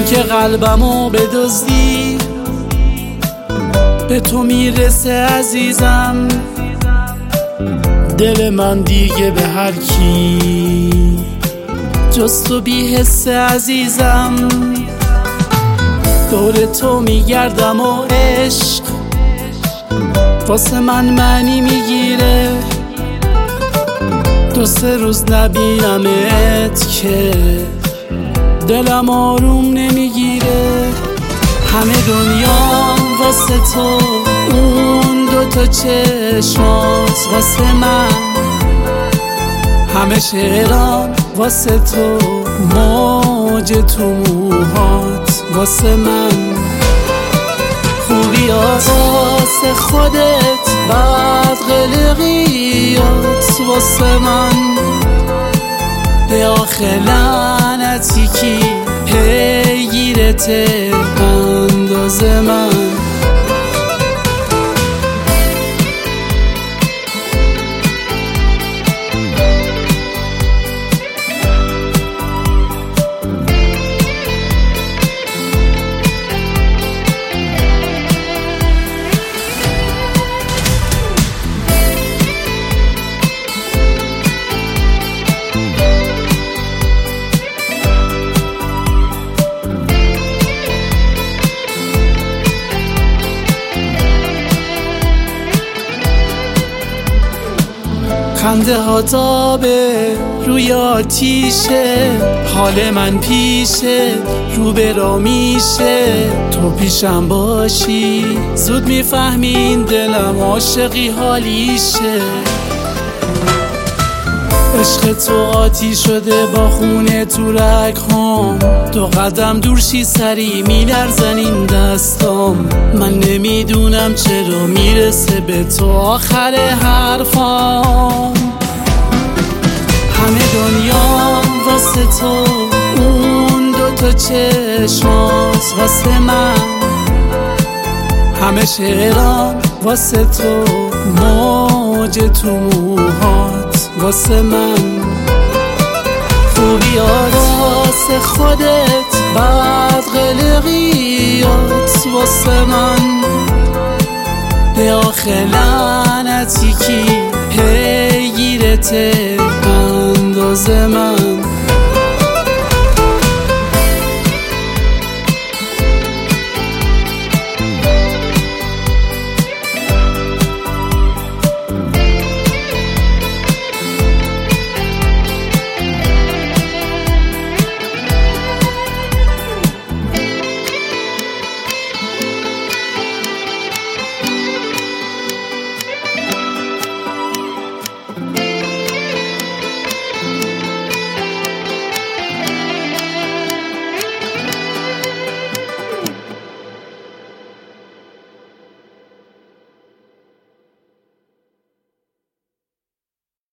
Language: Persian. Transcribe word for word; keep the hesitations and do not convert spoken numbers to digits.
که قلبمو بدزدی به تو میرسه عزیزم. دل من دیگه به هر کی جز تو بی حس عزیزم. دور تو میگردم و عشق واسه من معنی میگیره. دو سه روز نبینمت که دلم آروم نمیگیره. همه دنیا واسه تو، اون دوتا چشمات واسه من، همه شعرام واسه تو، موج تو موهات واسه من. خوبی واسه خودت، بعد قلقیات واسه من. به آخر لعنتی کی پیگیرته انداز من. خنده ها تابه روی آتیشه، حال من پیشه رو برا میشه. تو پیشم باشی زود میفهمین دلم عاشقی حالیشه. عشق تو آتی شده با خونه تو رگ هم. دو قدم دور شی سری میلرزن این دستام. من نمیدونم چرا میرسه به تو آخر حرفام. همه دنیا واسه تو، اون دوتا چشمات واسه من، همه شعرام واسه تو، موج تو موهات واسه من. خوبی واسه خودت، بعد قلقیات واسه من. به آخر لعنتی کی پیگیرته انداز من.